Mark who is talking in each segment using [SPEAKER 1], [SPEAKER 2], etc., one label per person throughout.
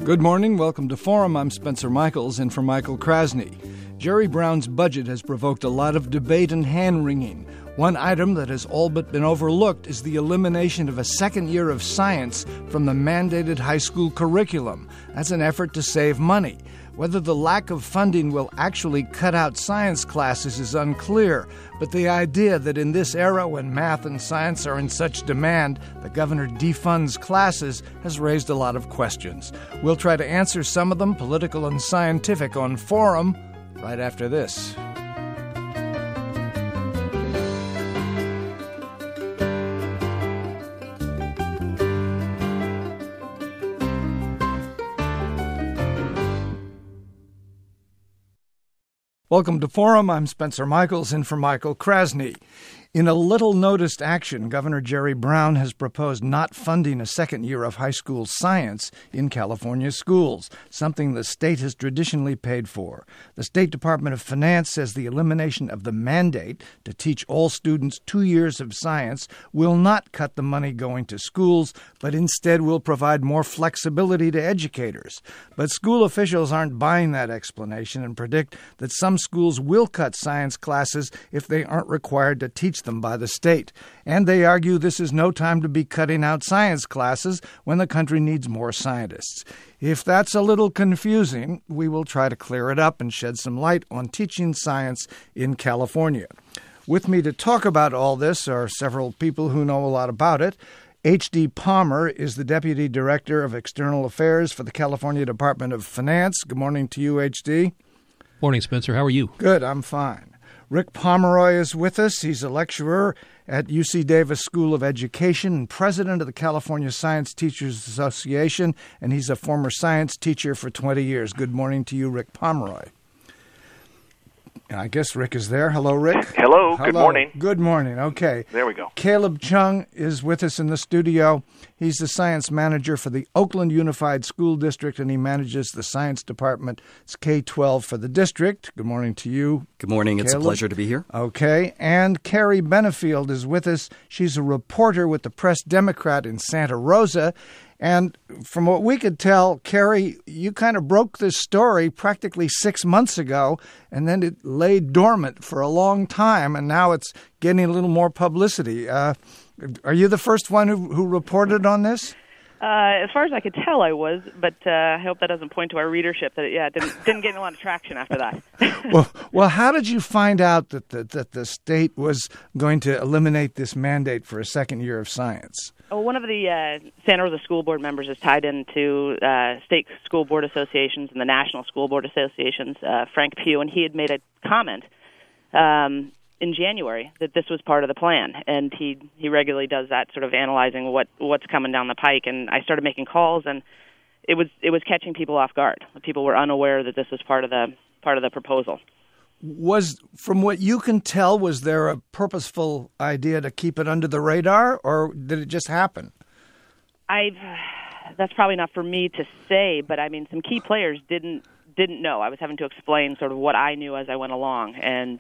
[SPEAKER 1] Good morning. Welcome to Forum. I'm Spencer Michaels, in for Michael Krasny. Jerry Brown's budget has provoked a lot of debate and hand-wringing. One item that has all but been overlooked is the elimination of a second year of science from the mandated high school curriculum. That's an effort to save money. Whether the lack of funding will actually cut out science classes is unclear, but the idea that in this era when math and science are in such demand, the governor defunds classes has raised a lot of questions. We'll try to answer some of them, political and scientific, on Forum right after this. Welcome to Forum. I'm Spencer Michaels, in for Michael Krasny. In a little-noticed action, Governor Jerry Brown has proposed not funding a second year of high school science in California schools, something the state has traditionally paid for. The State Department of Finance says the elimination of the mandate to teach all students 2 years of science will not cut the money going to schools, but instead will provide more flexibility to educators. But school officials aren't buying that explanation and predict that some schools will cut science classes if they aren't required to teach them by the state. And they argue this is no time to be cutting out science classes when the country needs more scientists. If that's a little confusing, we will try to clear it up and shed some light on teaching science in California. With me to talk about all this are several people who know a lot about it. H.D. Palmer is the Deputy Director of External Affairs for the California Department of Finance. Good morning to you, H.D.
[SPEAKER 2] Morning, Spencer. How are you?
[SPEAKER 1] Good, I'm fine. Rick Pomeroy is with us. He's a lecturer at UC Davis School of Education and president of the California Science Teachers Association, and he's a former science teacher for 20 years. Good morning to you, Rick Pomeroy. I guess Rick is there. Hello, Rick.
[SPEAKER 3] Hello. Good morning.
[SPEAKER 1] Good morning. Okay.
[SPEAKER 3] There we go.
[SPEAKER 1] Caleb Chung is with us in the studio. He's the science manager for the Oakland Unified School District, and he manages the science department. It's K-12 for the district. Good morning to you.
[SPEAKER 4] Good morning.
[SPEAKER 1] Caleb.
[SPEAKER 4] It's a pleasure to be here.
[SPEAKER 1] Okay. And Carrie Benefield is with us. She's a reporter with the Press Democrat in Santa Rosa. And from what we could tell, Carrie, you kind of broke this story practically 6 months ago, and then it lay dormant for a long time, and now it's getting a little more publicity. Are you the first one who reported on this?
[SPEAKER 5] As far as I could tell, I was, but I hope that doesn't point to our readership that it didn't get a lot of traction after that.
[SPEAKER 1] Well, how did you find out that the state was going to eliminate this mandate for a second year of science?
[SPEAKER 5] Well, one of the Santa Rosa School Board members is tied into state school board associations and the national school board associations, Frank Pugh, and he had made a comment in January that this was part of the plan, and he regularly does that, sort of analyzing what's coming down the pike. And I started making calls, and it was catching people off guard. People were unaware that this was part of the proposal.
[SPEAKER 1] From what you can tell, was there a purposeful idea to keep it under the radar, or did it just happen?
[SPEAKER 5] That's probably not for me to say, but I mean, some key players didn't know. I was having to explain sort of what I knew as I went along, and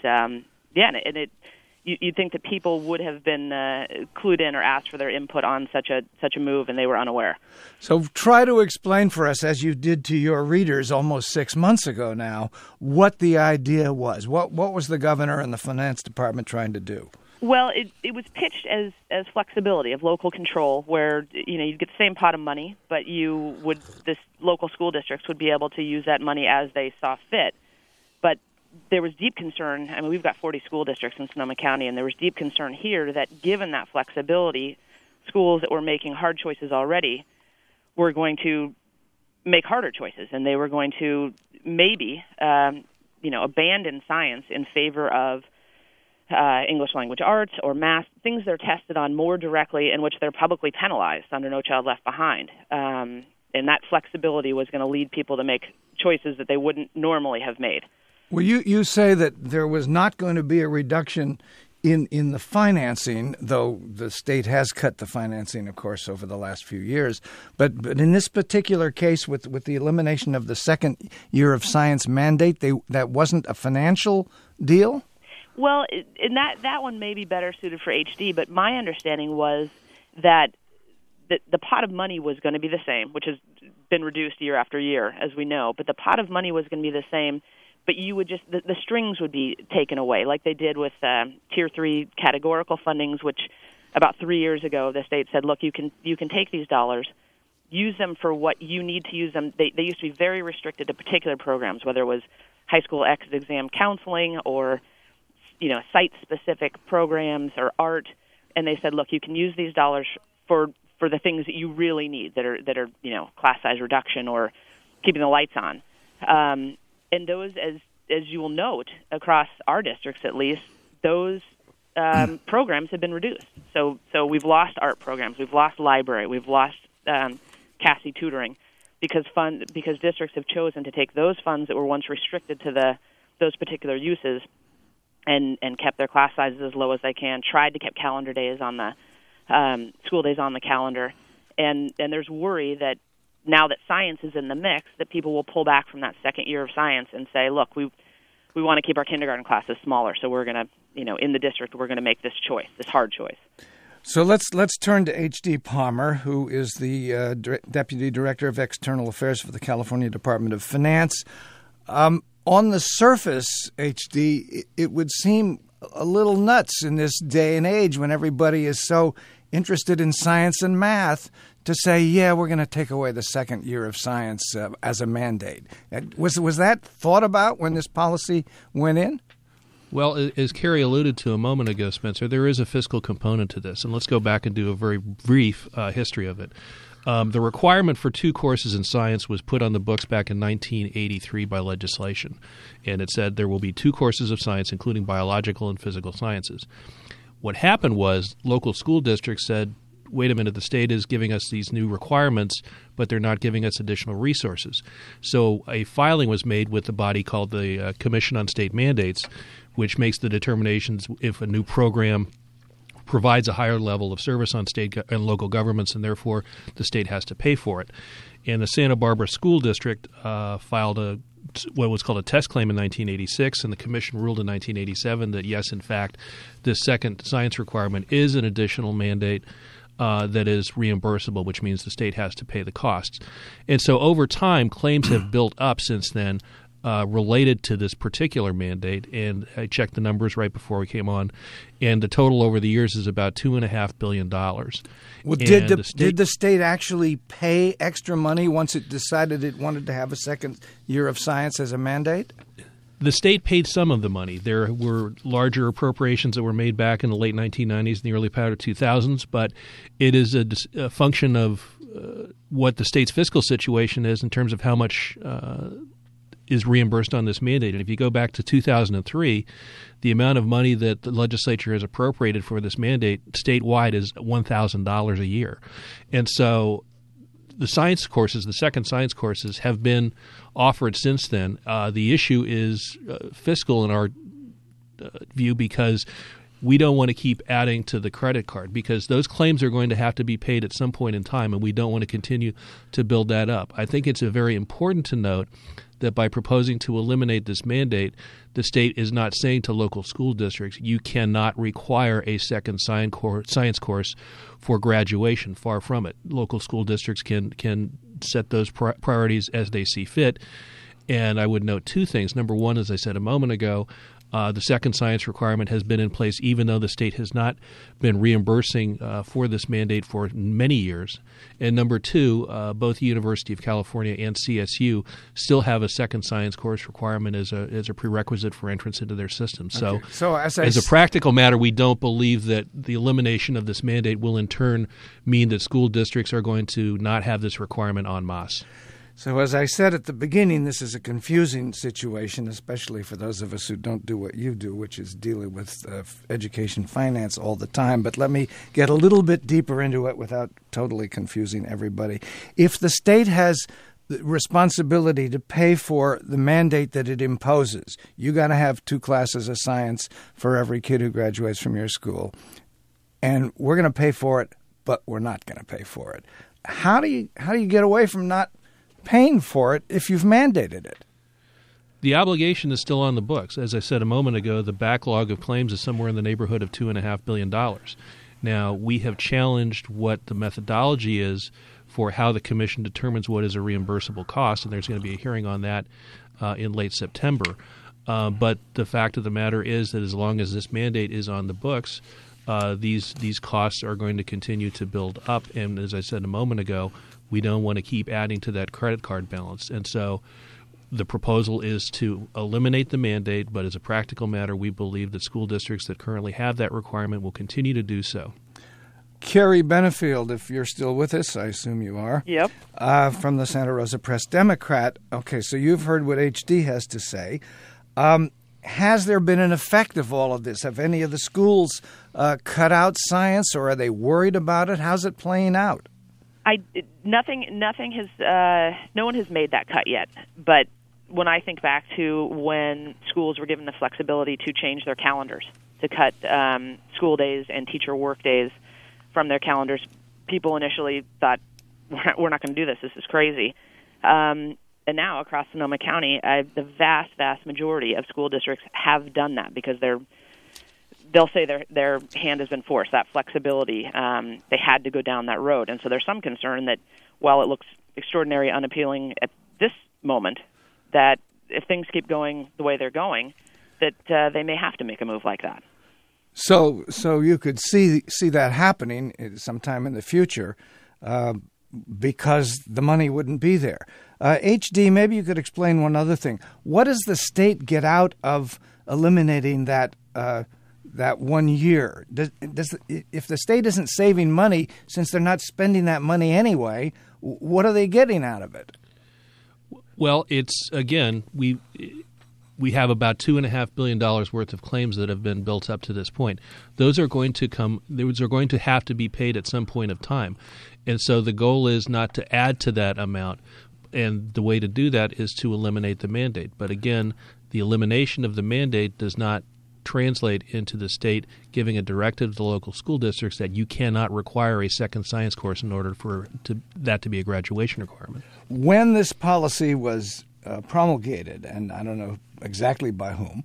[SPEAKER 5] you'd think that people would have been clued in or asked for their input on such a move, and they were unaware.
[SPEAKER 1] So try to explain for us, as you did to your readers almost 6 months ago now, what the idea was. What was the governor and the finance department trying to do?
[SPEAKER 5] Well, it was pitched as flexibility of local control, where you'd get the same pot of money, but this local school districts would be able to use that money as they saw fit. But there was deep concern. I mean, we've got 40 school districts in Sonoma County, and there was deep concern here that given that flexibility, schools that were making hard choices already were going to make harder choices, and they were going to maybe, abandon science in favor of English language arts or math, things they're tested on more directly and which they're publicly penalized under No Child Left Behind. And that flexibility was going to lead people to make choices that they wouldn't normally have made.
[SPEAKER 1] Well, you say that there was not going to be a reduction in the financing, though the state has cut the financing, of course, over the last few years. But in this particular case, with the elimination of the second year of science mandate, that wasn't a financial deal?
[SPEAKER 5] Well, and that one may be better suited for HD, but my understanding was that the pot of money was going to be the same, which is been reduced year after year, as we know. But the pot of money was going to be the same, but you would just the strings would be taken away, like they did with Tier 3 categorical fundings, which about 3 years ago the state said, look, you can take these dollars, use them for what you need to use them. They used to be very restricted to particular programs, whether it was high school exit exam counseling or site-specific programs or art. And they said, look, you can use these dollars for the things that you really need that are class size reduction or keeping the lights on. And those, as you will note, across our districts at least, those programs have been reduced. So we've lost art programs, we've lost library, we've lost CASI tutoring because districts have chosen to take those funds that were once restricted to those particular uses and kept their class sizes as low as they can, tried to keep calendar days on the school days on the calendar, and there's worry that now that science is in the mix, that people will pull back from that second year of science and say, look, we want to keep our kindergarten classes smaller, so we're going to, in the district, we're going to make this choice, this hard choice.
[SPEAKER 1] So let's turn to H.D. Palmer, who is the Deputy Director of External Affairs for the California Department of Finance. On the surface, H.D., it would seem a little nuts in this day and age when everybody is so interested in science and math to say, yeah, we're going to take away the second year of science as a mandate. Was that thought about when this policy went in?
[SPEAKER 2] Well, as Carrie alluded to a moment ago, Spencer, there is a fiscal component to this. And let's go back and do a very brief history of it. The requirement for 2 courses in science was put on the books back in 1983 by legislation. And it said there will be 2 courses of science, including biological and physical sciences. What happened was local school districts said, wait a minute, the state is giving us these new requirements, but they're not giving us additional resources. So a filing was made with the body called the Commission on State Mandates, which makes the determinations if a new program provides a higher level of service on state and local governments, and therefore the state has to pay for it. And the Santa Barbara School District filed what was called a test claim in 1986, and the commission ruled in 1987 that, yes, in fact, this second science requirement is an additional mandate that is reimbursable, which means the state has to pay the costs. And so over time, claims have built up since then related to this particular mandate, and I checked the numbers right before we came on, and the total over the years is about $2.5 billion.
[SPEAKER 1] Well, did the state actually pay extra money once it decided it wanted to have a second year of science as a mandate?
[SPEAKER 2] The state paid some of the money. There were larger appropriations that were made back in the late 1990s and the early part of 2000s, but it is a function of what the state's fiscal situation is in terms of how much is reimbursed on this mandate. And if you go back to 2003, the amount of money that the legislature has appropriated for this mandate statewide is $1,000 a year. And so the science courses, the second science courses, have been offered since then. The issue is fiscal in our view because we don't want to keep adding to the credit card because those claims are going to have to be paid at some point in time, and we don't want to continue to build that up. I think it's very important to note that by proposing to eliminate this mandate, the state is not saying to local school districts, you cannot require a second science course for graduation. Far from it. Local school districts can set those priorities as they see fit. And I would note 2 things. Number one, as I said a moment ago, the second science requirement has been in place even though the state has not been reimbursing for this mandate for many years. And number 2, both the University of California and CSU still have a second science course requirement as a prerequisite for entrance into their system. So,
[SPEAKER 1] okay. So as
[SPEAKER 2] a practical matter, we don't believe that the elimination of this mandate will in turn mean that school districts are going to not have this requirement en masse.
[SPEAKER 1] So as I said at the beginning, this is a confusing situation, especially for those of us who don't do what you do, which is dealing with education finance all the time. But let me get a little bit deeper into it without totally confusing everybody. If the state has the responsibility to pay for the mandate that it imposes, you got to have 2 classes of science for every kid who graduates from your school, and we're going to pay for it, but we're not going to pay for it. How do you get away from not paying for it if you've mandated it?
[SPEAKER 2] The obligation is still on the books. As I said a moment ago, the backlog of claims is somewhere in the neighborhood of $2.5 billion. Now, we have challenged what the methodology is for how the commission determines what is a reimbursable cost, and there's going to be a hearing on that in late September. But the fact of the matter is that as long as this mandate is on the books, these costs are going to continue to build up. And as I said a moment ago, we don't want to keep adding to that credit card balance. And so the proposal is to eliminate the mandate, but as a practical matter, we believe that school districts that currently have that requirement will continue to do so.
[SPEAKER 1] Carrie Benefield, if you're still with us, I assume you are.
[SPEAKER 5] Yep.
[SPEAKER 1] From the Santa Rosa Press-Democrat. Okay, so you've heard what HD has to say. Has there been an effect of all of this? Have any of the schools cut out science, or are they worried about it? How's it playing out?
[SPEAKER 5] Nothing has. No one has made that cut yet. But when I think back to when schools were given the flexibility to change their calendars, to cut school days and teacher work days from their calendars, people initially thought, we're not going to do this. This is crazy. And now across Sonoma County, the vast majority of school districts have done that because they'll say their hand has been forced, that flexibility. They had to go down that road. And so there's some concern that while it looks extraordinarily unappealing at this moment, that if things keep going the way they're going, that they may have to make a move like that.
[SPEAKER 1] So you could see that happening sometime in the future because the money wouldn't be there. HD, maybe you could explain one other thing. What does the state get out of eliminating that 1 year? If the state isn't saving money, since they're not spending that money anyway, what are they getting out of it?
[SPEAKER 2] Well, it's, again, we have about $2.5 billion worth of claims that have been built up to this point. Those are going to have to be paid at some point of time. And so the goal is not to add to that amount. And the way to do that is to eliminate the mandate. But again, the elimination of the mandate does not translate into the state giving a directive to the local school districts that you cannot require a second science course in order for that to be a graduation requirement. When
[SPEAKER 1] this policy was promulgated, and I don't know exactly by whom,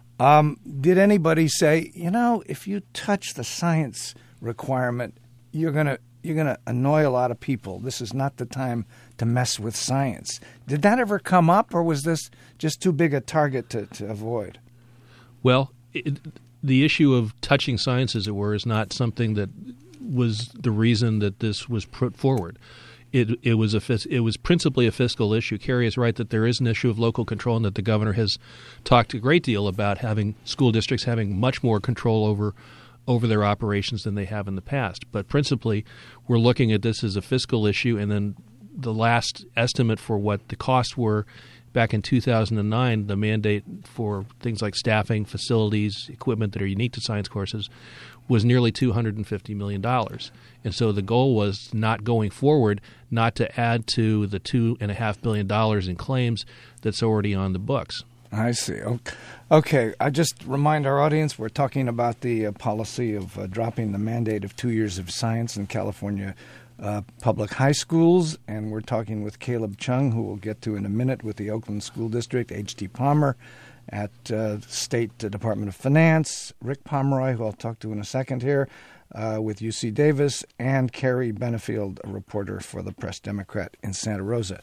[SPEAKER 1] did anybody say, if you touch the science requirement, you're gonna annoy a lot of people. This is not the time to mess with science. Did that ever come up, or was this just too big a target to avoid? Well,
[SPEAKER 2] the issue of touching science, as it were, is not something that was the reason that this was put forward. It was principally a fiscal issue. Carrie is right that there is an issue of local control, and that the governor has talked a great deal about having school districts having much more control over their operations than they have in the past. But principally, we're looking at this as a fiscal issue, and then the last estimate for what the costs were back in 2009, the mandate for things like staffing, facilities, equipment that are unique to science courses was nearly $250 million. And so the goal was not going forward, not to add to the $2.5 billion in claims that's already on the books.
[SPEAKER 1] I see. Okay. I just remind our audience we're talking about the policy of dropping the mandate of 2 years of science in California public high schools, and we're talking with Caleb Chung, who we'll get to in a minute, with the Oakland School District, H.T. Palmer at State Department of Finance, Rick Pomeroy, who I'll talk to in a second here, with UC Davis, and Carrie Benefield, a reporter for the Press-Democrat in Santa Rosa.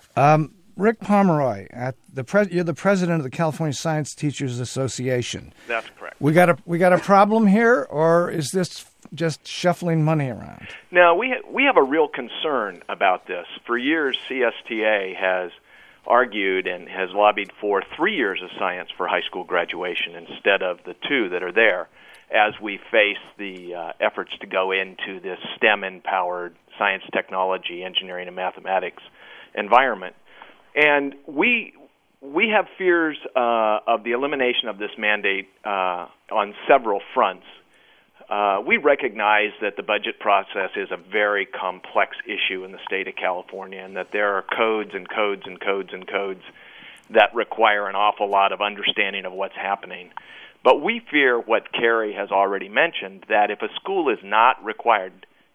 [SPEAKER 1] Rick Pomeroy, you're the president of the California Science Teachers Association.
[SPEAKER 3] That's correct.
[SPEAKER 1] We got a problem here, or is this just shuffling money around?
[SPEAKER 3] No, we have a real concern about this. For years, CSTA has argued and has lobbied for 3 years of science for high school graduation instead of the 2 that are there, as we face the efforts to go into this STEM-empowered science, technology, engineering, and mathematics environment. And we have fears of the elimination of this mandate on several fronts. We recognize that the budget process is a very complex issue in the state of California, and that there are codes and codes and codes and codes that require an awful lot of understanding of what's happening. But we fear what Carrie has already mentioned, that if a school is not required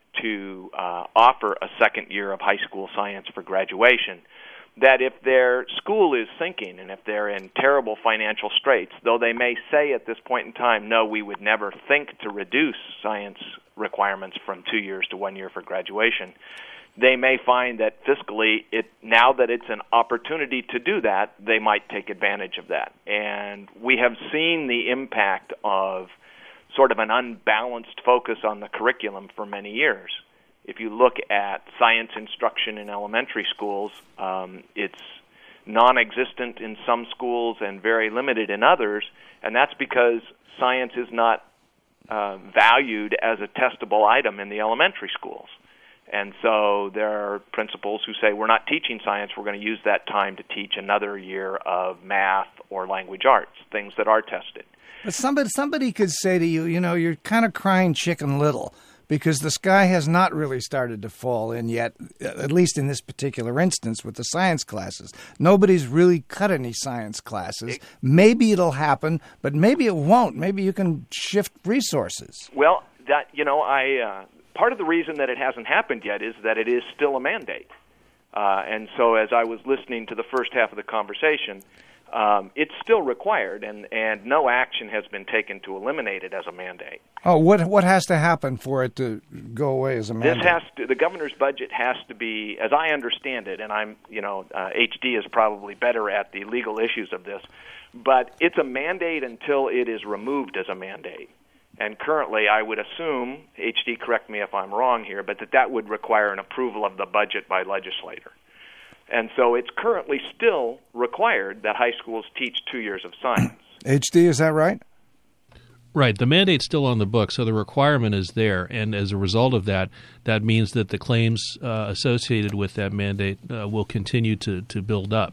[SPEAKER 3] to offer a second year of high school science for graduation, that if their school is sinking and if they're in terrible financial straits, though they may say at this point in time, no, we would never think to reduce science requirements from 2 years to 1 year for graduation, they may find that fiscally, now that it's an opportunity to do that, they might take advantage of that. And we have seen the impact of sort of an unbalanced focus on the curriculum for many years. If you look at science instruction in elementary schools, it's non-existent in some schools and very limited in others, and that's because science is not valued as a testable item in the elementary schools. And so there are principals who say, we're not teaching science, we're going to use that time to teach another year of math or language arts, things that are tested.
[SPEAKER 1] But somebody could say to you, you're kind of crying chicken little, because the sky has not really started to fall in yet, at least in this particular instance with the science classes. Nobody's really cut any science classes. Maybe it'll happen, but maybe it won't. Maybe you can shift resources.
[SPEAKER 3] Well, part of the reason that it hasn't happened yet is that it is still a mandate. And so as I was listening to the first half of the conversation, it's still required, and no action has been taken to eliminate it as a mandate.
[SPEAKER 1] Oh, what has to happen for it to go away as a mandate?
[SPEAKER 3] The governor's budget has to be, as I understand it, and HD is probably better at the legal issues of this, but it's a mandate until it is removed as a mandate. And currently, I would assume, HD, correct me if I'm wrong here, but that would require an approval of the budget by legislator. And so it's currently still required that high schools teach 2 years of science.
[SPEAKER 1] HD, is that right?
[SPEAKER 2] Right. The mandate's still on the book, so the requirement is there. And as a result of that, that means that the claims associated with that mandate will continue to build up.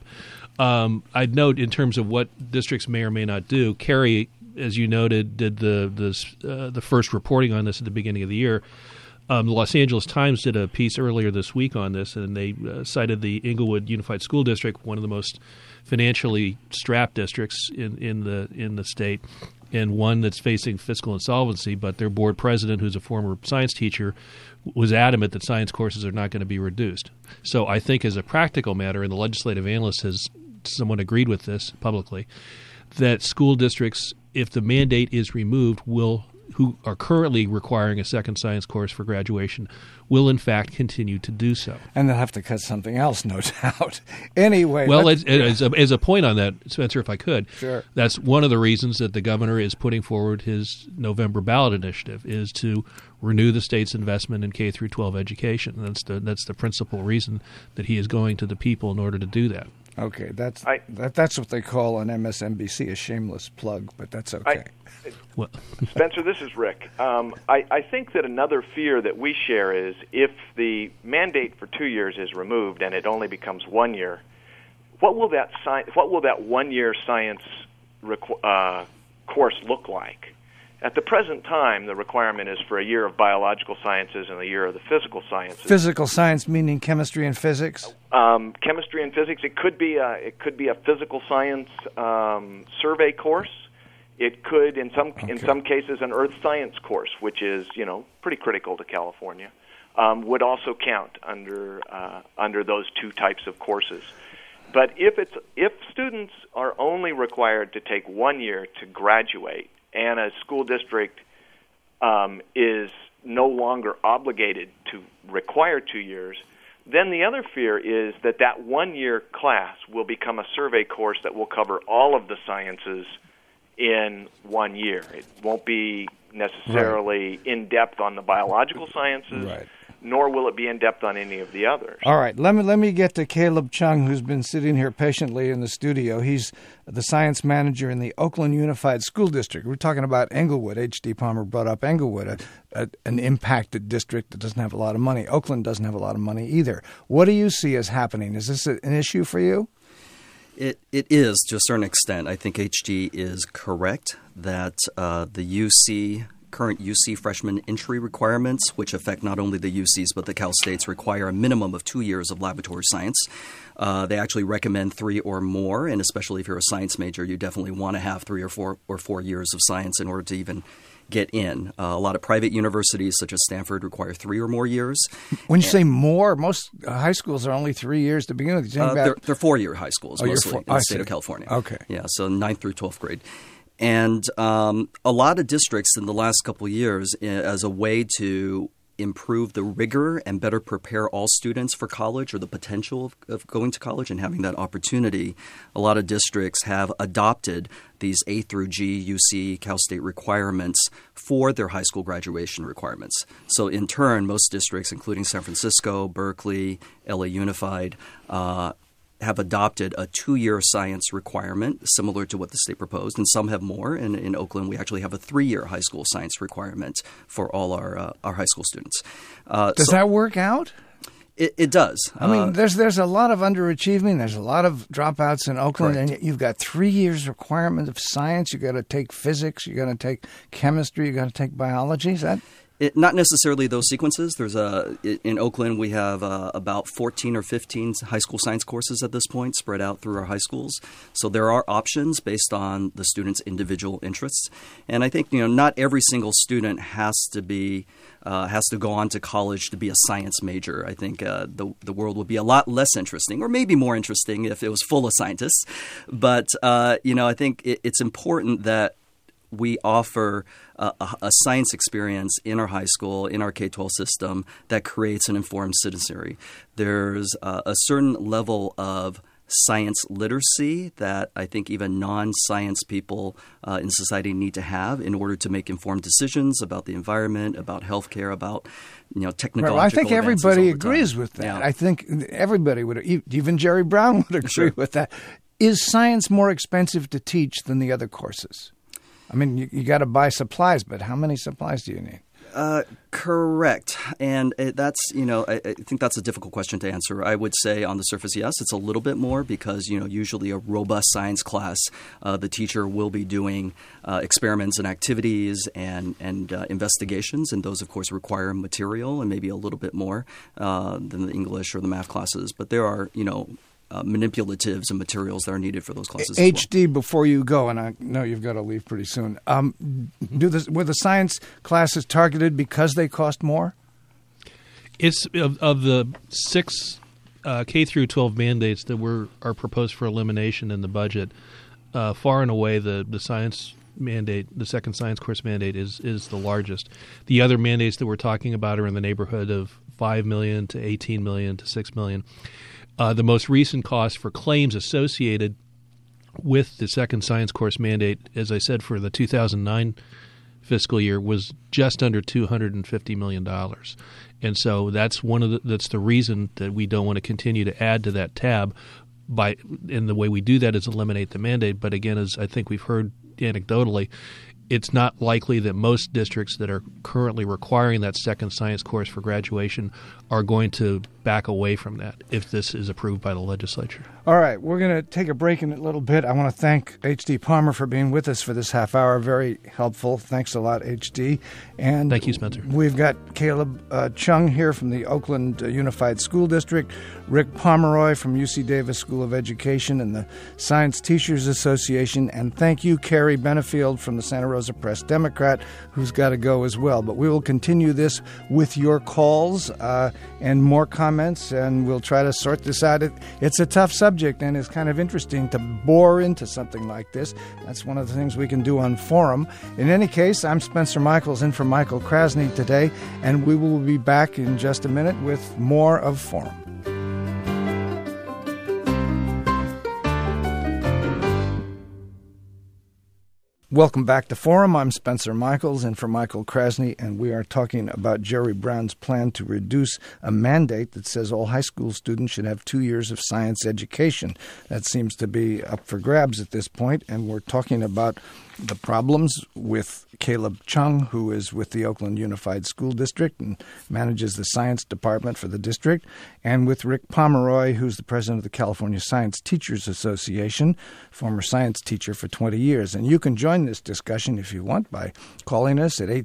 [SPEAKER 2] I'd note in terms of what districts may or may not do, Cary, as you noted, did the first reporting on this at the beginning of the year. The Los Angeles Times did a piece earlier this week on this, and they cited the Inglewood Unified School District, one of the most financially strapped districts in the state, and one that's facing fiscal insolvency. But their board president, who's a former science teacher, was adamant that science courses are not going to be reduced. So I think as a practical matter, and the legislative analyst has somewhat agreed with this publicly, that school districts, if the mandate is removed, who are currently requiring a second science course for graduation, will in fact continue to do so.
[SPEAKER 1] And they'll have to cut something else, no doubt. Anyway.
[SPEAKER 2] Well, as a point on that, Spencer, if I could,
[SPEAKER 1] sure.
[SPEAKER 2] That's one of the reasons that the governor is putting forward his November ballot initiative, is to renew the state's investment in K through 12 education. That's the principal reason that he is going to the people in order to do that.
[SPEAKER 1] Okay, that's what they call on MSNBC a shameless plug, but that's okay.
[SPEAKER 3] Spencer, this is Rick. I think that another fear that we share is if the mandate for 2 years is removed and it only becomes 1 year, what will that 1 year science course look like? At the present time, the requirement is for a year of biological sciences and a year of the physical sciences.
[SPEAKER 1] Physical science meaning chemistry and physics?
[SPEAKER 3] Chemistry and physics. It could be a physical science survey course. It could, in some cases, an earth science course, which is pretty critical to California, would also count under those two types of courses. But if students are only required to take 1 year to graduate, and a school district is no longer obligated to require 2 years, then the other fear is that 1 year class will become a survey course that will cover all of the sciences in 1 year. It won't be necessarily in-depth on the biological sciences, nor will it be in-depth on any of the others.
[SPEAKER 1] All right, let me get to Caleb Chung, who's been sitting here patiently in the studio. He's the science manager in the Oakland Unified School District. We're talking about Englewood. H.D. Palmer brought up Englewood, an impacted district that doesn't have a lot of money. Oakland doesn't have a lot of money either. What do you see as happening? Is this an issue for you?
[SPEAKER 4] It is, to a certain extent. I think H.D. is correct that the current UC freshman entry requirements, which affect not only the UCs but the Cal States, require a minimum of 2 years of laboratory science. They actually recommend 3 or more, and especially if you're a science major, you definitely want to have 3 or 4 years of science in order to even get in. A lot of private universities, such as Stanford, require 3 or more years.
[SPEAKER 1] When you say more, most high schools are only 3 years to begin with.
[SPEAKER 4] They're 4-year high schools, mostly in the state of California.
[SPEAKER 1] Okay.
[SPEAKER 4] Yeah, so 9th through 12th grade. And a lot of districts in the last couple of years, as a way to improve the rigor and better prepare all students for college or the potential of going to college and having that opportunity, a lot of districts have adopted these A through G UC Cal State requirements for their high school graduation requirements. So in turn, most districts, including San Francisco, Berkeley, LA Unified, have adopted a 2-year science requirement similar to what the state proposed, and some have more. And in Oakland, we actually have a 3-year high school science requirement for all our high school students.
[SPEAKER 1] Does that work out?
[SPEAKER 4] It does.
[SPEAKER 1] I mean, there's a lot of underachieving. There's a lot of dropouts in Oakland,
[SPEAKER 4] correct.
[SPEAKER 1] And you've got 3 years requirement of science. You got to take physics. You got to take chemistry. You got to take biology. Is that?
[SPEAKER 4] Not necessarily those sequences. In Oakland, we have about 14 or 15 high school science courses at this point spread out through our high schools. So there are options based on the student's individual interests. And I think, not every single student has to go on to college to be a science major. I think the world would be a lot less interesting, or maybe more interesting if it was full of scientists. But, I think it's important that we offer a science experience in our high school, in our K-12 system, that creates an informed citizenry. There's a certain level of science literacy that I think even non-science people in society need to have in order to make informed decisions about the environment, about healthcare, about technological
[SPEAKER 1] Well, I think everybody
[SPEAKER 4] advances all the
[SPEAKER 1] agrees
[SPEAKER 4] time.
[SPEAKER 1] with that.
[SPEAKER 4] Yeah.
[SPEAKER 1] I think everybody would, even Jerry Brown would agree
[SPEAKER 4] Sure.
[SPEAKER 1] with that. Is science more expensive to teach than the other courses? I mean, you got to buy supplies, but how many supplies do you need?
[SPEAKER 4] Correct. And that's, I think that's a difficult question to answer. I would say on the surface, yes, it's a little bit more because, usually a robust science class, the teacher will be doing experiments and activities and investigations. And those, of course, require material and maybe a little bit more than the English or the math classes. But there are, manipulatives and materials that are needed for those classes
[SPEAKER 1] HD, before you go, and I know you've got to leave pretty soon, were the science classes targeted because they cost more?
[SPEAKER 2] It's of the 6 K through 12 mandates that are proposed for elimination in the budget. Far and away, the science mandate, the second science course mandate, is the largest. The other mandates that we're talking about are in the neighborhood of $5 million to $18 million to $6 million. The most recent cost for claims associated with the second science course mandate, as I said, for the 2009 fiscal year was just under $250 million. And so that's that's the reason that we don't want to continue to add to that tab. And the way we do that is eliminate the mandate. But again, as I think we've heard anecdotally, it's not likely that most districts that are currently requiring that second science course for graduation are going to back away from that if this is approved by the legislature.
[SPEAKER 1] All right, we're going to take a break in a little bit. I want to thank H.D. Palmer for being with us for this half hour. Very helpful. Thanks a lot, H.D. And
[SPEAKER 2] thank you, Spencer.
[SPEAKER 1] We've got Caleb Chung here from the Oakland Unified School District, Rick Pomeroy from UC Davis School of Education and the Science Teachers Association, and thank you, Carrie Benefield from the Santa Rosa Press Democrat, who's got to go as well. But we will continue this with your calls and more comments, and we'll try to sort this out. It's a tough subject, and it's kind of interesting to bore into something like this. That's one of the things we can do on Forum. In any case, I'm Spencer Michaels in for Michael Krasny today, and we will be back in just a minute with more of Forum. Welcome back to Forum. I'm Spencer Michaels in for Michael Krasny, and we are talking about Jerry Brown's plan to reduce a mandate that says all high school students should have 2 years of science education. That seems to be up for grabs at this point, and we're talking about the problems with Caleb Chung, who is with the Oakland Unified School District and manages the science department for the district, and with Rick Pomeroy, who's the president of the California Science Teachers Association, former science teacher for 20 years. And you can join this discussion if you want by calling us at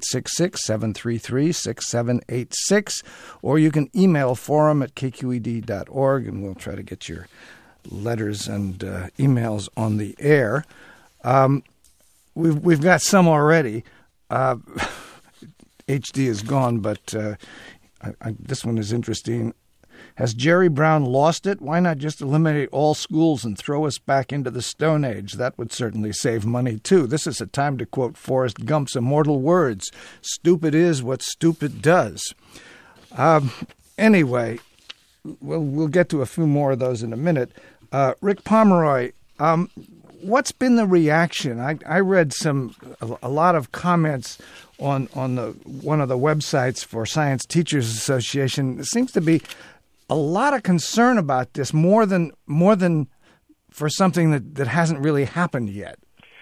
[SPEAKER 1] 866-733-6786, or you can email forum@kqed.org, and we'll try to get your letters and emails on the air. We've got some already. HD is gone, but this one is interesting. Has Jerry Brown lost it? Why not just eliminate all schools and throw us back into the Stone Age? That would certainly save money, too. This is a time to quote Forrest Gump's immortal words, "Stupid is what stupid does." Anyway, we'll get to a few more of those in a minute. Rick Pomeroy, what's been the reaction? I read a lot of comments on one of the websites for Science Teachers Association. There seems to be a lot of concern about this, more than for something that hasn't really happened yet.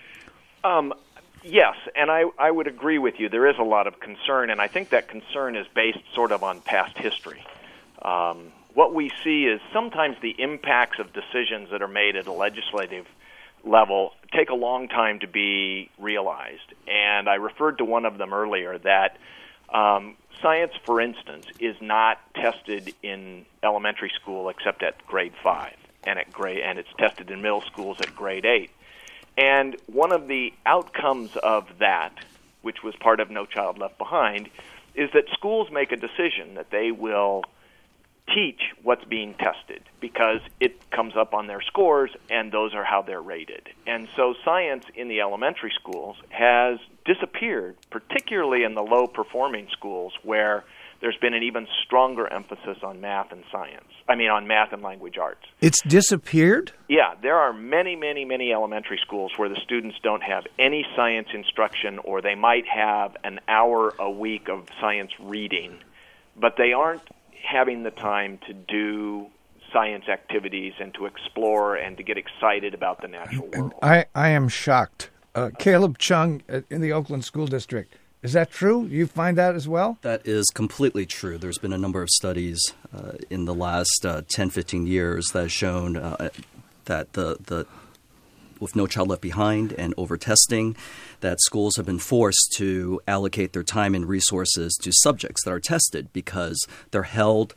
[SPEAKER 3] Yes, and I would agree with you. There is a lot of concern, and I think that concern is based sort of on past history. What we see is sometimes the impacts of decisions that are made at a legislative level take a long time to be realized. And I referred to one of them earlier, that science, for instance, is not tested in elementary school except at grade 5, and it's tested in middle schools at grade 8. And one of the outcomes of that, which was part of No Child Left Behind, is that schools make a decision that they will teach what's being tested because it comes up on their scores, and those are how they're rated. And so science in the elementary schools has disappeared, particularly in the low-performing schools where there's been an even stronger emphasis on math and on math and language arts.
[SPEAKER 1] It's disappeared?
[SPEAKER 3] Yeah, there are many, many, many elementary schools where the students don't have any science instruction, or they might have an hour a week of science reading, but they aren't having the time to do science activities and to explore and to get excited about the natural world.
[SPEAKER 1] I am shocked. Caleb Chung in the Oakland School District. Is that true? You find that as well?
[SPEAKER 4] That is completely true. There's been a number of studies in the last 10, 15 years that have shown that the with No Child Left Behind and over-testing, that schools have been forced to allocate their time and resources to subjects that are tested because they're held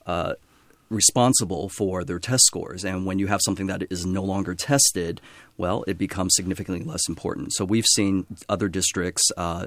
[SPEAKER 4] responsible for their test scores. And when you have something that is no longer tested, well, it becomes significantly less important. So we've seen other districts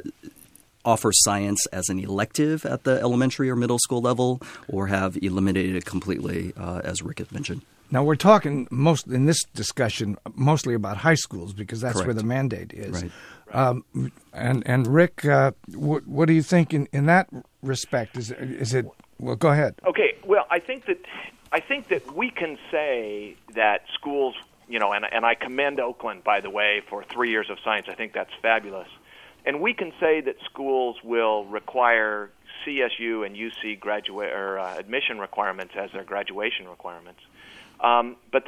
[SPEAKER 4] offer science as an elective at the elementary or middle school level, or have eliminated it completely, as Rick had mentioned.
[SPEAKER 1] Now, we're talking in this discussion mostly about high schools because that's
[SPEAKER 4] Correct.
[SPEAKER 1] where the mandate is.
[SPEAKER 4] Right.
[SPEAKER 1] And Rick, what do you think in that respect? Is it? Well, go ahead.
[SPEAKER 3] Okay. Well, I think that we can say that schools, and I commend Oakland, by the way, for 3 years of science. I think that's fabulous. And we can say that schools will require CSU and UC admission requirements as their graduation requirements. But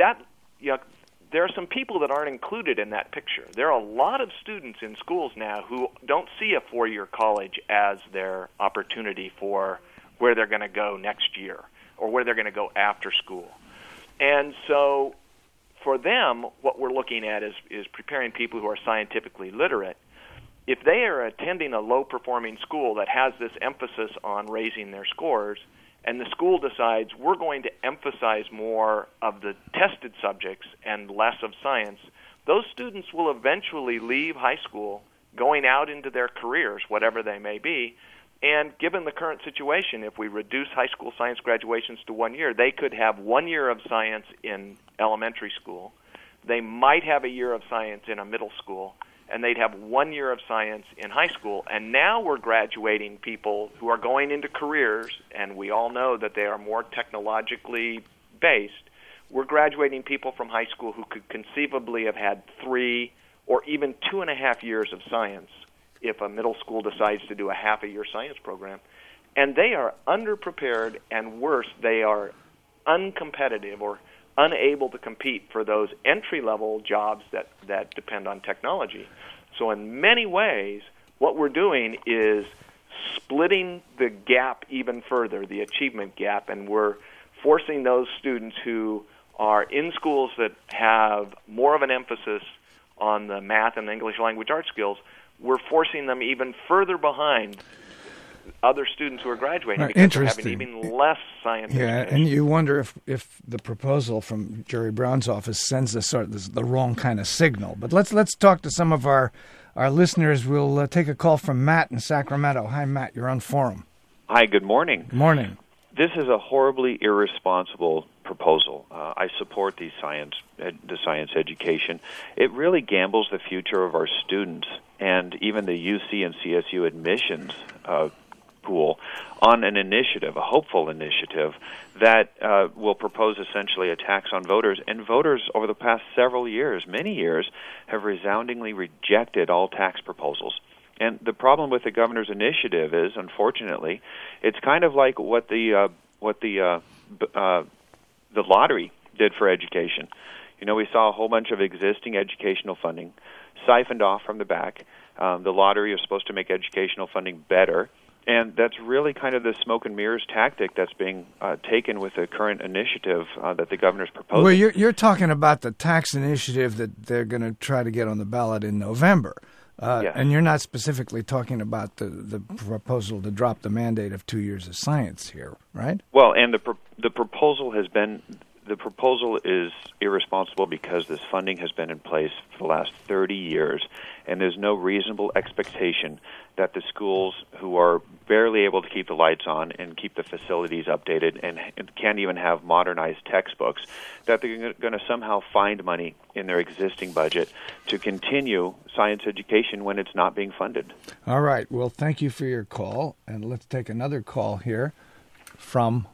[SPEAKER 3] there are some people that aren't included in that picture. There are a lot of students in schools now who don't see a four-year college as their opportunity for where they're going to go next year or where they're going to go after school. And so for them, what we're looking at is preparing people who are scientifically literate. If they are attending a low-performing school that has this emphasis on raising their scores, and the school decides we're going to emphasize more of the tested subjects and less of science, those students will eventually leave high school going out into their careers, whatever they may be. And given the current situation, if we reduce high school science graduations to 1 year, they could have 1 year of science in elementary school. They might have a year of science in a middle school, and they'd have 1 year of science in high school. And now we're graduating people who are going into careers, and we all know that they are more technologically based. We're graduating people from high school who could conceivably have had 3 or even 2.5 years of science if a middle school decides to do a half-a-year science program. And they are underprepared, and worse, they are uncompetitive or unable to compete for those entry-level jobs that depend on technology. So in many ways, what we're doing is splitting the gap even further, the achievement gap, and we're forcing those students who are in schools that have more of an emphasis on the math and English language arts skills, we're forcing them even further behind other students who are graduating because they're having even less science education.
[SPEAKER 1] And you wonder if the proposal from Jerry Brown's office sends the wrong kind of signal. But let's talk to some of our listeners. We'll take a call from Matt in Sacramento. Hi, Matt. You're on Forum.
[SPEAKER 6] Hi, good morning.
[SPEAKER 1] Good morning.
[SPEAKER 6] This is a horribly irresponsible proposal. I support the science education. It really gambles the future of our students and even the UC and CSU admissions pool on an initiative, a hopeful initiative, that will propose essentially a tax on voters. And voters over the past several years, many years, have resoundingly rejected all tax proposals. And the problem with the governor's initiative is, unfortunately, it's kind of like what the lottery did for education. You know, we saw a whole bunch of existing educational funding siphoned off from the back. The lottery is supposed to make educational funding better, and that's really kind of the smoke and mirrors tactic that's being taken with the current initiative that the governor's proposing.
[SPEAKER 1] Well, you're talking about the tax initiative that they're going to try to get on the ballot in November.
[SPEAKER 6] Yes.
[SPEAKER 1] And you're not specifically talking about the proposal to drop the mandate of 2 years of science here, right?
[SPEAKER 6] Well, and the proposal is irresponsible because this funding has been in place for the last 30 years, and there's no reasonable expectation that the schools who are barely able to keep the lights on and keep the facilities updated and can't even have modernized textbooks, that they're going to somehow find money in their existing budget to continue science education when it's not being funded.
[SPEAKER 1] All right. Well, thank you for your call, and let's take another call here from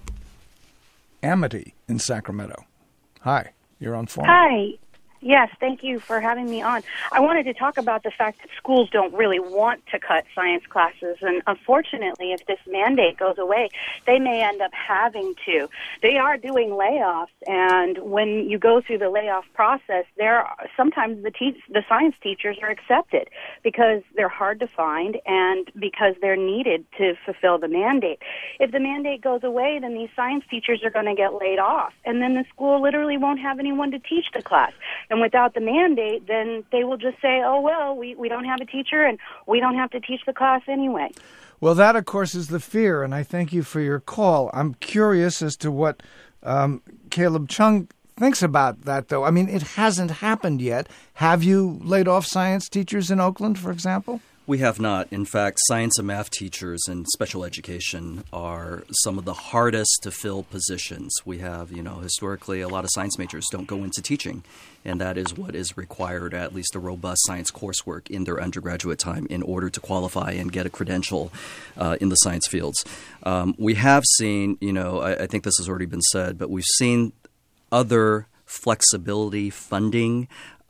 [SPEAKER 1] Amity in Sacramento. Hi, you're on Forum.
[SPEAKER 7] Hi. Yes, thank you for having me on. I wanted to talk about the fact that schools don't really want to cut science classes, and unfortunately, if this mandate goes away, they may end up having to. They are doing layoffs, and when you go through the layoff process, sometimes the science teachers are accepted because they're hard to find and because they're needed to fulfill the mandate. If the mandate goes away, then these science teachers are going to get laid off, and then the school literally won't have anyone to teach the class. And without the mandate, then they will just say, oh, well, we don't have a teacher and we don't have to teach the class anyway.
[SPEAKER 1] Well, that, of course, is the fear, and I thank you for your call. I'm curious as to what Caleb Chung thinks about that, though. I mean, it hasn't happened yet. Have you laid off science teachers in Oakland, for example?
[SPEAKER 4] We have not. In fact, science and math teachers in special education are some of the hardest to fill positions. We have, historically, a lot of science majors don't go into teaching, and that is what is required, at least a robust science coursework in their undergraduate time in order to qualify and get a credential in the science fields. We have seen, I think this has already been said, but we've seen other flexibility funding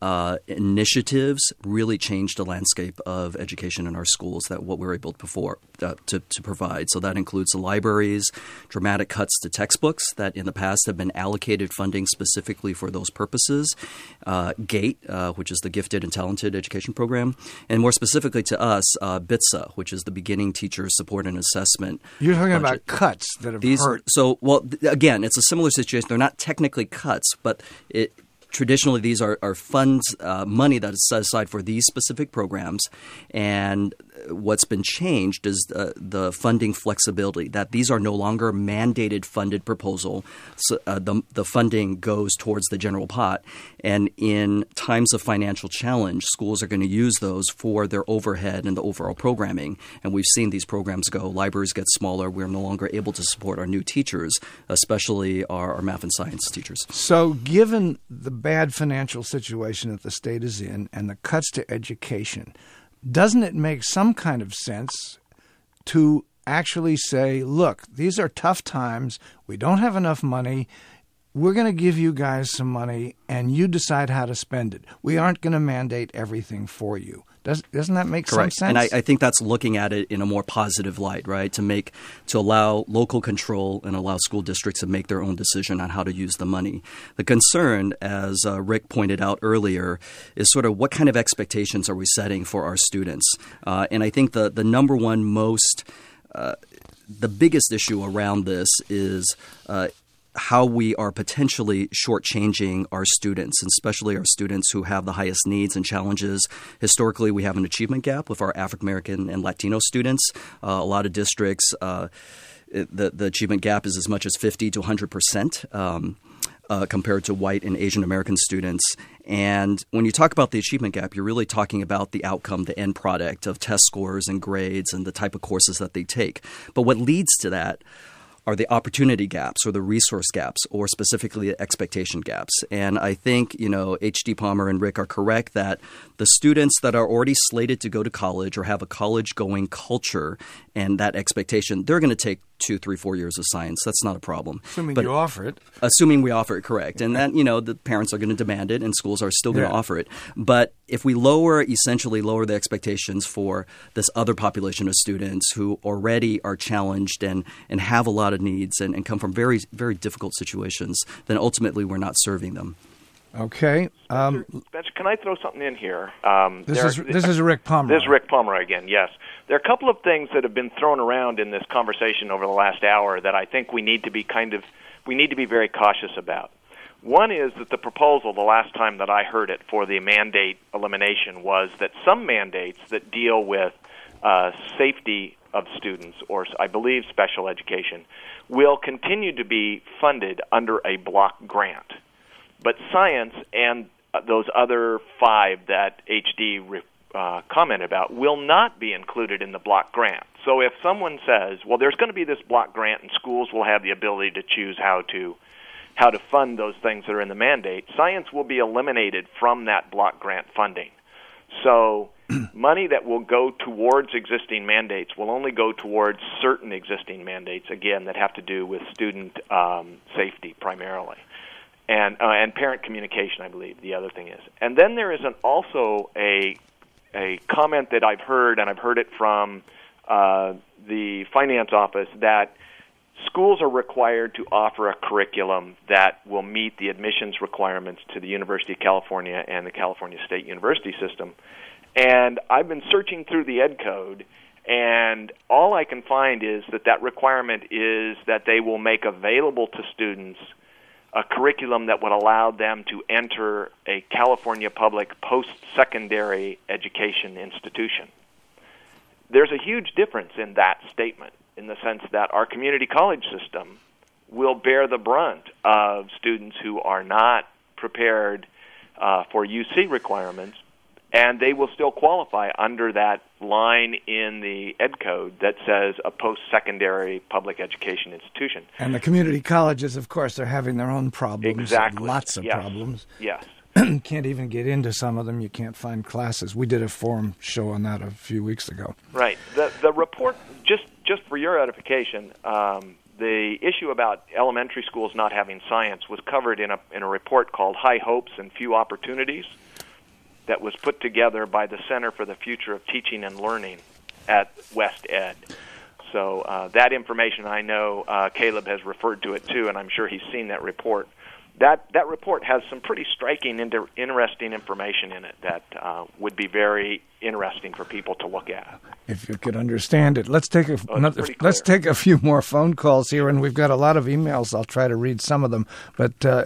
[SPEAKER 4] initiatives really changed the landscape of education in our schools, that what we're able to provide. So that includes the libraries, dramatic cuts to textbooks that in the past have been allocated funding specifically for those purposes, GATE, which is the Gifted and Talented Education Program, and more specifically to us, BITSA, which is the Beginning Teacher Support and Assessment.
[SPEAKER 1] You're talking
[SPEAKER 4] budget.
[SPEAKER 1] about cuts that have hurt.
[SPEAKER 4] So, again, it's a similar situation. They're not technically cuts, but traditionally, these are funds, money that is set aside for these specific programs, and what's been changed is the funding flexibility, that these are no longer mandated funded proposal. So, the funding goes towards the general pot, and in times of financial challenge, schools are going to use those for their overhead and the overall programming, and we've seen these programs go. Libraries get smaller. We're no longer able to support our new teachers, especially our math and science teachers.
[SPEAKER 1] So given the bad financial situation that the state is in and the cuts to education, doesn't it make some kind of sense to actually say, look, these are tough times. We don't have enough money. We're going to give you guys some money, and you decide how to spend it. We aren't going to mandate everything for you. Doesn't that make some sense?
[SPEAKER 4] And I think that's looking at it in a more positive light, right? To allow local control and allow school districts to make their own decision on how to use the money. The concern, as Rick pointed out earlier, is sort of what kind of expectations are we setting for our students? And I think the number one the biggest issue around this is how we are potentially shortchanging our students, and especially our students who have the highest needs and challenges. Historically, we have an achievement gap with our African American and Latino students. A lot of districts, the achievement gap is as much as 50 to 100%. Compared to white and Asian American students. And when you talk about the achievement gap, you're really talking about the outcome, the end product of test scores and grades and the type of courses that they take. But what leads to that are the opportunity gaps or the resource gaps or specifically the expectation gaps. And I think, H.D. Palmer and Rick are correct that the students that are already slated to go to college or have a college-going culture and that expectation, they're going to take 2, 3, 4 years of science. That's not a problem.
[SPEAKER 1] Assuming you offer it.
[SPEAKER 4] Assuming we offer it, correct. And that, the parents are going to demand it and schools are still going to offer it. But if we essentially lower the expectations for this other population of students who already are challenged and have a lot of needs and come from very, very difficult situations, then ultimately we're not serving them.
[SPEAKER 1] Okay.
[SPEAKER 3] Spencer, can I throw something in here?
[SPEAKER 1] This is Rick Palmer.
[SPEAKER 3] This is Rick Palmer again, yes. There are a couple of things that have been thrown around in this conversation over the last hour that I think we need to be very cautious about. One is that the proposal, the last time that I heard it for the mandate elimination, was that some mandates that deal with safety of students, or I believe special education, will continue to be funded under a block grant. But science and those other 5 that HD commented about will not be included in the block grant. So if someone says, well, there's going to be this block grant and schools will have the ability to choose how to fund those things that are in the mandate, science will be eliminated from that block grant funding. So money that will go towards existing mandates will only go towards certain existing mandates, again, that have to do with student safety primarily. And parent communication, I believe, the other thing is. And then there is also a comment that I've heard, and I've heard it from the finance office, that schools are required to offer a curriculum that will meet the admissions requirements to the University of California and the California State University system. And I've been searching through the Ed Code, and all I can find is that requirement is that they will make available to students a curriculum that would allow them to enter a California public post-secondary education institution. There's a huge difference in that statement in the sense that our community college system will bear the brunt of students who are not prepared for UC requirements, and they will still qualify under that line in the Ed Code that says a post-secondary public education institution.
[SPEAKER 1] And the community colleges, of course, are having their own problems.
[SPEAKER 3] Exactly.
[SPEAKER 1] Lots of problems.
[SPEAKER 3] Yes.
[SPEAKER 1] Can't even get into some of them. You can't find classes. We did a forum show on that a few weeks ago.
[SPEAKER 3] Right. The report, just for your edification, the issue about elementary schools not having science was covered in a report called High Hopes and Few Opportunities that was put together by the Center for the Future of Teaching and Learning at West Ed. So that information, I know Caleb has referred to it too, and I'm sure he's seen that report. That report has some pretty striking, interesting information in it that would be very interesting for people to look at.
[SPEAKER 1] If you could understand it. Let's take a few more phone calls here, and we've got a lot of emails. I'll try to read some of them. But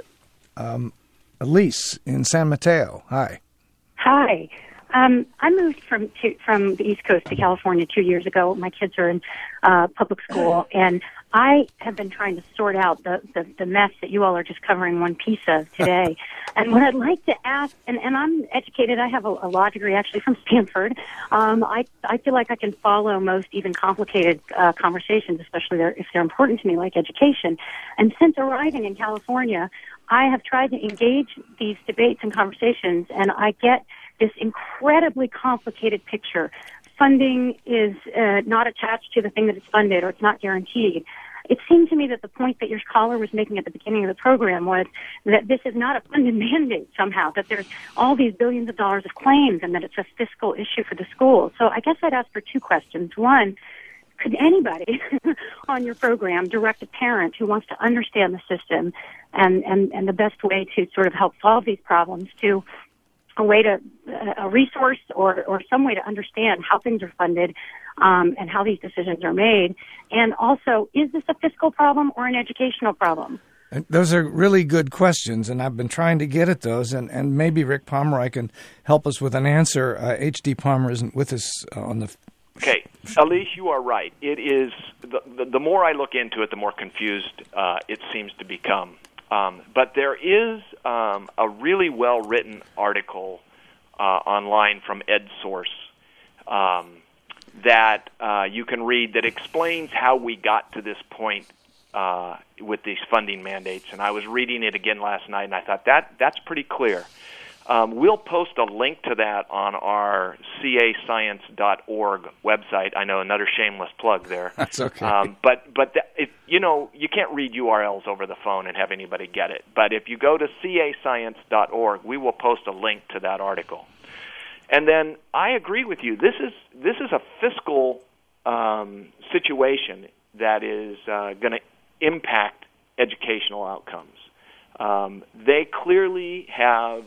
[SPEAKER 1] Elise in San Mateo, hi.
[SPEAKER 8] Hi. I moved from the East Coast to California 2 years ago. My kids are in public school, and I have been trying to sort out the mess that you all are just covering one piece of today. And what I'd like to ask, and I'm educated, I have a law degree actually from Stanford. I feel like I can follow most even complicated conversations, especially if they're important to me, like education. And since arriving in California, I have tried to engage these debates and conversations, and I get this incredibly complicated picture. Funding is not attached to the thing that it's funded, or it's not guaranteed. It seemed to me that the point that your caller was making at the beginning of the program was that this is not a funded mandate somehow, that there's all these billions of dollars of claims and that it's a fiscal issue for the schools. So I guess I'd ask for two questions. One, could anybody on your program direct a parent who wants to understand the system and the best way to sort of help solve these problems to a resource or some way to understand how things are funded and how these decisions are made? And also, is this a fiscal problem or an educational problem?
[SPEAKER 1] Those are really good questions, and I've been trying to get at those, and maybe Rick Pomeroy can help us with an answer. H.D. Palmer isn't with us on the...
[SPEAKER 3] Okay, Elise, you are right. It is the more I look into it, the more confused it seems to become. But there is a really well-written article online from EdSource that you can read that explains how we got to this point with these funding mandates. And I was reading it again last night, and I thought that's pretty clear. We'll post a link to that on our cascience.org website. I know, another shameless plug there.
[SPEAKER 1] That's okay.
[SPEAKER 3] But you can't read URLs over the phone and have anybody get it. But if you go to cascience.org, we will post a link to that article. And then I agree with you. This is a fiscal situation that is going to impact educational outcomes. They clearly have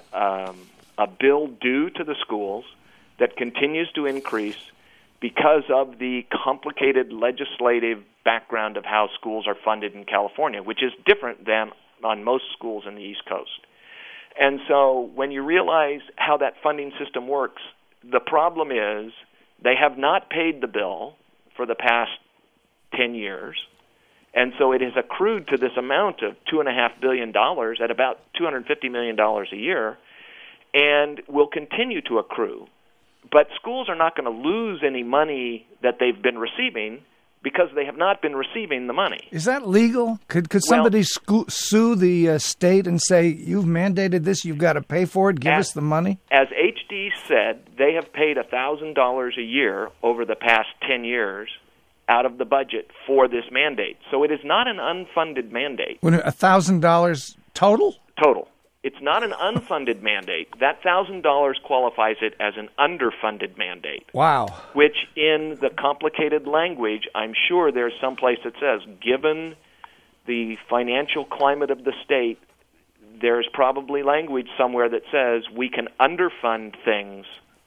[SPEAKER 3] a bill due to the schools that continues to increase because of the complicated legislative background of how schools are funded in California, which is different than on most schools in the East Coast. And so when you realize how that funding system works, the problem is they have not paid the bill for the past 10 years. And so it has accrued to this amount of $2.5 billion at about $250 million a year, and will continue to accrue. But schools are not going to lose any money that they've been receiving because they have not been receiving the money.
[SPEAKER 1] Is that legal? Could somebody sue the state and say, you've mandated this, you've got to pay for it, give us the money?
[SPEAKER 3] As HD said, they have paid $1,000 a year over the past 10 years out of the budget for this mandate. So it is not an unfunded mandate.
[SPEAKER 1] $1,000 total?
[SPEAKER 3] Total. It's not an unfunded mandate. That $1,000 qualifies it as an underfunded mandate.
[SPEAKER 1] Wow.
[SPEAKER 3] Which, in the complicated language, I'm sure there's some place that says, given the financial climate of the state, there's probably language somewhere that says we can underfund things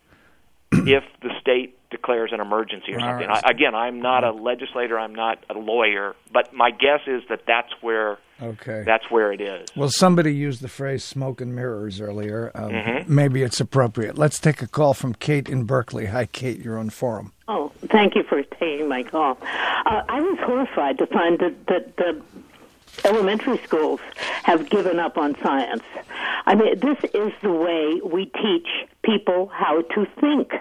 [SPEAKER 3] if the state declares an emergency or something.
[SPEAKER 1] Right.
[SPEAKER 3] Again, I'm not a legislator, I'm not a lawyer, but my guess is that that's where it is.
[SPEAKER 1] Well, somebody used the phrase smoke and mirrors earlier. Maybe it's appropriate. Let's take a call from Kate in Berkeley. Hi, Kate, you're on Forum.
[SPEAKER 9] Oh, thank you for taking my call. I was horrified to find that the elementary schools have given up on science. I mean, this is the way we teach people how to think.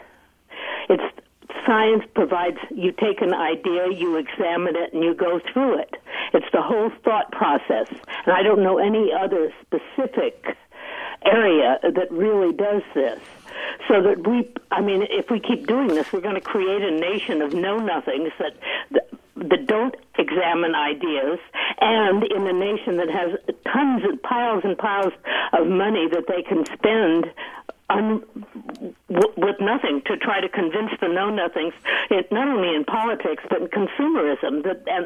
[SPEAKER 9] Science provides, you take an idea, you examine it, and you go through it. It's the whole thought process. And I don't know any other specific area that really does this. So that if we keep doing this, we're going to create a nation of know-nothings that don't examine ideas, and in a nation that has tons and piles of money that they can spend with nothing to try to convince the know-nothings, not only in politics but in consumerism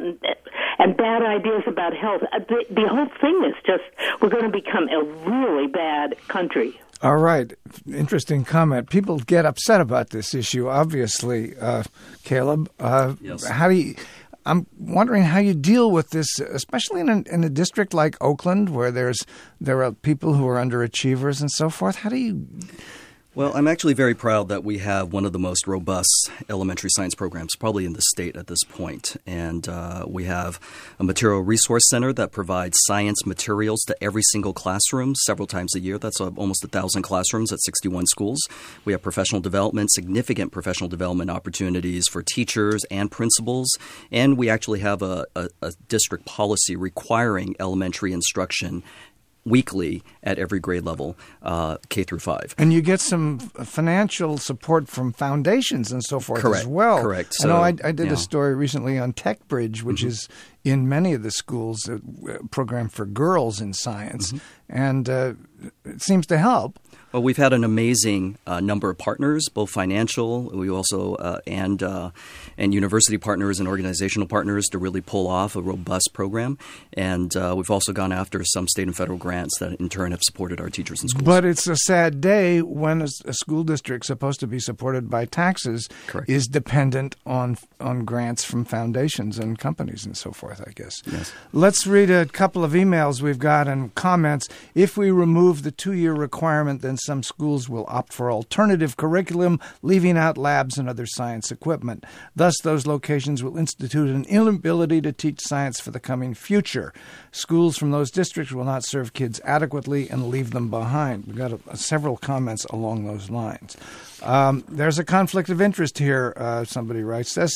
[SPEAKER 9] and bad ideas about health. The whole thing is just, we're going to become a really bad country.
[SPEAKER 1] All right. Interesting comment. People get upset about this issue, obviously, Caleb.
[SPEAKER 4] Yes.
[SPEAKER 1] I'm wondering how you deal with this, especially in a district like Oakland, where there are people who are underachievers and so forth. How do you?
[SPEAKER 4] Well, I'm actually very proud that we have one of the most robust elementary science programs probably in the state at this point. And we have a material resource center that provides science materials to every single classroom several times a year. That's almost 1,000 classrooms at 61 schools. We have professional development, significant professional development opportunities for teachers and principals. And we actually have a district policy requiring elementary instruction weekly at every grade level, K through 5.
[SPEAKER 1] And you get some financial support from foundations and so forth as well.
[SPEAKER 4] Correct.
[SPEAKER 1] So, I did a story recently on TechBridge, which is in many of the schools a program for girls in science, and it seems to help.
[SPEAKER 4] Well, we've had an amazing number of partners, both financial, we also and university partners and organizational partners to really pull off a robust program. And we've also gone after some state and federal grants that in turn have supported our teachers and schools.
[SPEAKER 1] But it's a sad day when a school district supposed to be supported by taxes is dependent on grants from foundations and companies and so forth, I guess.
[SPEAKER 4] Yes.
[SPEAKER 1] Let's read a couple of emails we've got and comments. If we remove the 2-year requirement, then some schools will opt for alternative curriculum, leaving out labs and other science equipment. Thus, those locations will institute an inability to teach science for the coming future. Schools from those districts will not serve kids adequately and leave them behind. We've got several comments along those lines. There's a conflict of interest here, somebody writes.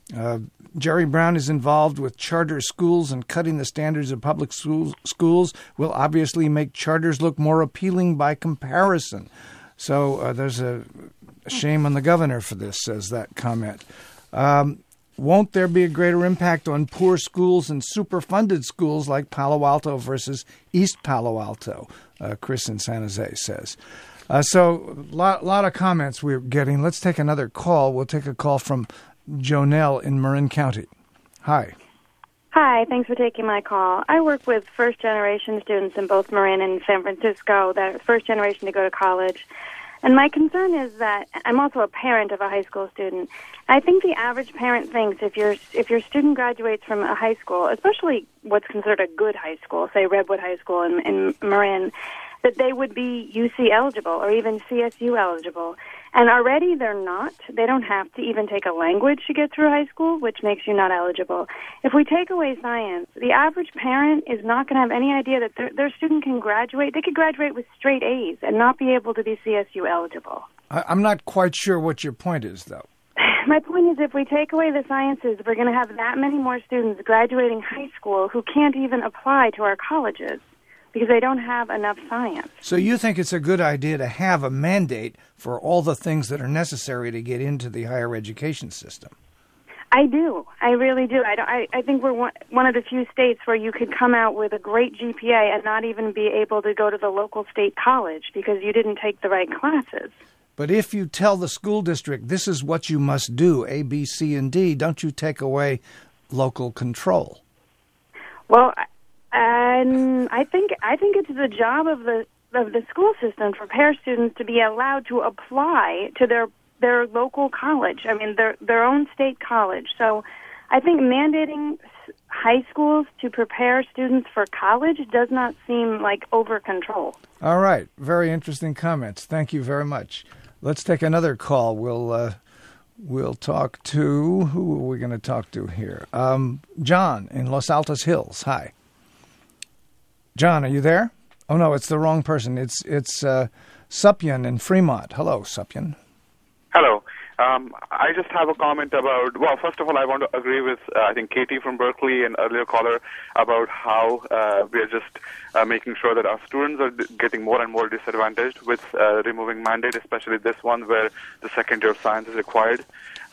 [SPEAKER 1] Jerry Brown is involved with charter schools, and cutting the standards of public schools will obviously make charters look more appealing by comparison. So there's a shame on the governor for this, says that comment. Won't there be a greater impact on poor schools and superfunded schools like Palo Alto versus East Palo Alto? Chris in San Jose says. So a lot of comments we're getting. Let's take another call. We'll take a call from Jonelle in Marin County. Hi.
[SPEAKER 10] Hi, thanks for taking my call. I work with first-generation students in both Marin and San Francisco that are first generation to go to college. And my concern is that I'm also a parent of a high school student. I think the average parent thinks if your student graduates from a high school, especially what's considered a good high school, say Redwood High School in Marin, that they would be UC eligible or even CSU eligible. And already they're not. They don't have to even take a language to get through high school, which makes you not eligible. If we take away science, the average parent is not going to have any idea that their student can graduate. They could graduate with straight A's and not be able to be CSU eligible.
[SPEAKER 1] I'm not quite sure what your point is, though.
[SPEAKER 10] My point is if we take away the sciences, we're going to have that many more students graduating high school who can't even apply to our colleges because they don't have enough science. So
[SPEAKER 1] you think it's a good idea to have a mandate for all the things that are necessary to get into the higher education system?
[SPEAKER 10] I do. I really do. I think we're one of the few states where you could come out with a great GPA and not even be able to go to the local state college because you didn't take the right classes.
[SPEAKER 1] But if you tell the school district this is what you must do, A, B, C, and D, don't you take away local control?
[SPEAKER 10] Well, I think it's the job of the school system to prepare students to be allowed to apply to their local college. I mean, their own state college. So I think mandating high schools to prepare students for college does not seem like over control.
[SPEAKER 1] All right. Very interesting comments. Thank you very much. Let's take another call. We'll talk to, who are we going to talk to here? John in Los Altos Hills. Hi. John, are you there? Oh, no, it's the wrong person. It's Supyan in Fremont. Hello, Supyan.
[SPEAKER 11] Hello. I just have a comment about, well, first of all, I want to agree with, I think, Katie from Berkeley and earlier caller about how we are just making sure that our students are getting more and more disadvantaged with removing mandate, especially this one where the second year of science is required.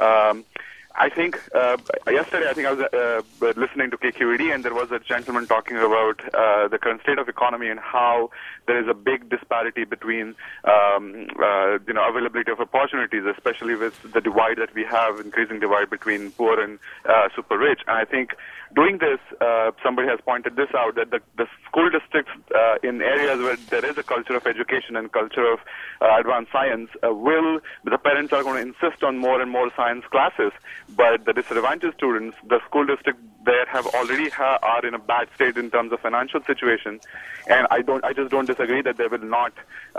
[SPEAKER 11] I think yesterday, I was listening to KQED, and there was a gentleman talking about the current state of economy and how there is a big disparity between, availability of opportunities, especially with the divide that we have, increasing divide between poor and super rich. And I think doing this, somebody has pointed this out, that the school districts in areas where there is a culture of education and culture of advanced science the parents are going to insist on more and more science classes. But the disadvantaged students, the school district there are in a bad state in terms of financial situation, and I just don't disagree that they will not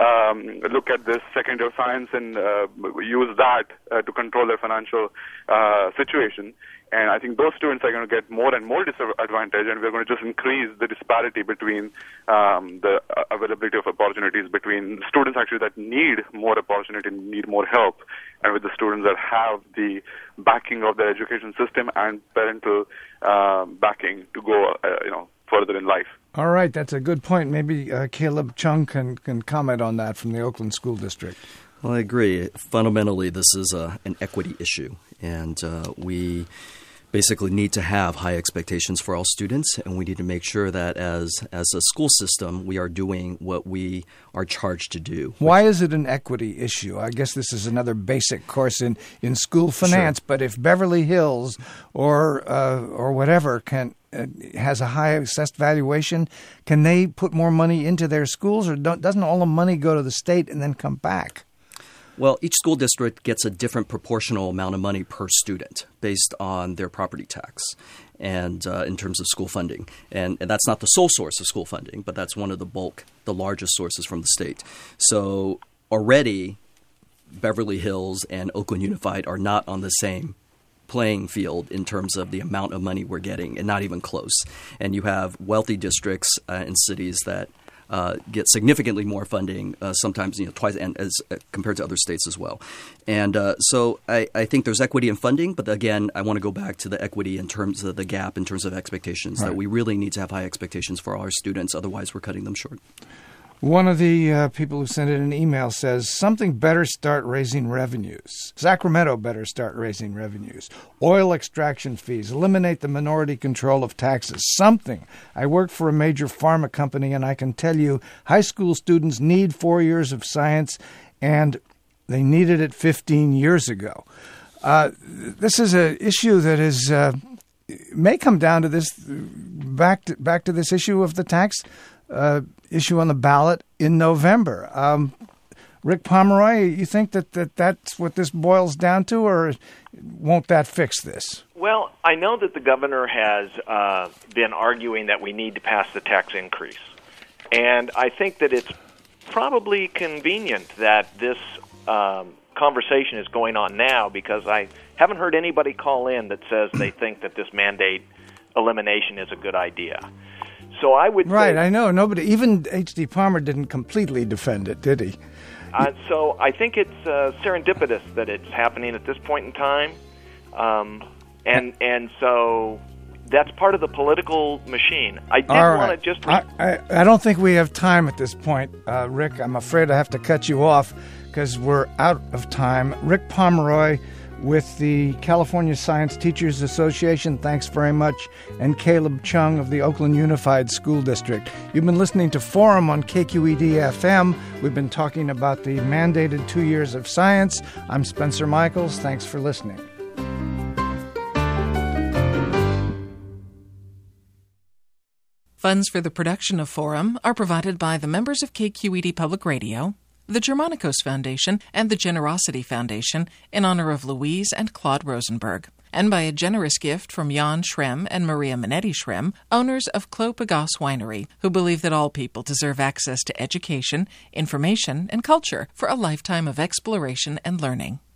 [SPEAKER 11] look at this second year of science and use that to control their financial situation. And I think those students are going to get more and more disadvantaged, and we're going to just increase the disparity between the availability of opportunities between students actually that need more opportunity, need more help, and with the students that have the backing of their education system and parental backing to go, further in life.
[SPEAKER 1] All right, that's a good point. Maybe Caleb Chung can comment on that from the Oakland School District.
[SPEAKER 4] Well, I agree. Fundamentally, this is an equity issue, and we basically need to have high expectations for all students, and we need to make sure that as a school system, we are doing what we are charged to do.
[SPEAKER 1] Why is it an equity issue? I guess this is another basic course in school finance, sure. But if Beverly Hills or whatever has a high assessed valuation, can they put more money into their schools, or doesn't all the money go to the state and then come back?
[SPEAKER 4] Well, each school district gets a different proportional amount of money per student based on their property tax and in terms of school funding. And that's not the sole source of school funding, but that's one of the largest sources from the state. So already Beverly Hills and Oakland Unified are not on the same playing field in terms of the amount of money we're getting, and not even close. And you have wealthy districts in cities that get significantly more funding, sometimes twice, and as compared to other states as well. And so I think there's equity in funding, but again, I want to go back to the equity in terms of the gap, in terms of expectations, that we really need to have high expectations for our students. Otherwise, we're cutting them short.
[SPEAKER 1] One of the people who sent in an email says, something better start raising revenues. Sacramento better start raising revenues. Oil extraction fees. Eliminate the minority control of taxes. Something. I work for a major pharma company, and I can tell you high school students need 4 years of science, and they needed it 15 years ago. This is an issue that is may come down to this, back to this issue of the tax issue on the ballot in November. Rick Pomeroy, you think that's what this boils down to, or won't that fix this?
[SPEAKER 3] Well, I know that the governor has been arguing that we need to pass the tax increase. And I think that it's probably convenient that this conversation is going on now, because I haven't heard anybody call in that says they think that this mandate elimination is a good idea. So I would
[SPEAKER 1] Right, I know. Nobody, even H.D. Palmer didn't completely defend it, did he?
[SPEAKER 3] So I think it's serendipitous that it's happening at this point in time. And so that's part of the political machine. I did want to just...
[SPEAKER 1] I don't think we have time at this point, Rick. I'm afraid I have to cut you off because we're out of time. Rick Pomeroy with the California Science Teachers Association, thanks very much, and Caleb Chung of the Oakland Unified School District. You've been listening to Forum on KQED-FM. We've been talking about the mandated 2 years of science. I'm Spencer Michaels. Thanks for listening.
[SPEAKER 12] Funds for the production of Forum are provided by the members of KQED Public Radio, the Germanicos Foundation, and the Generosity Foundation in honor of Louise and Claude Rosenberg, and by a generous gift from Jan Schrem and Maria Minetti Schrem, owners of Clos Pegase Winery, who believe that all people deserve access to education, information, and culture for a lifetime of exploration and learning.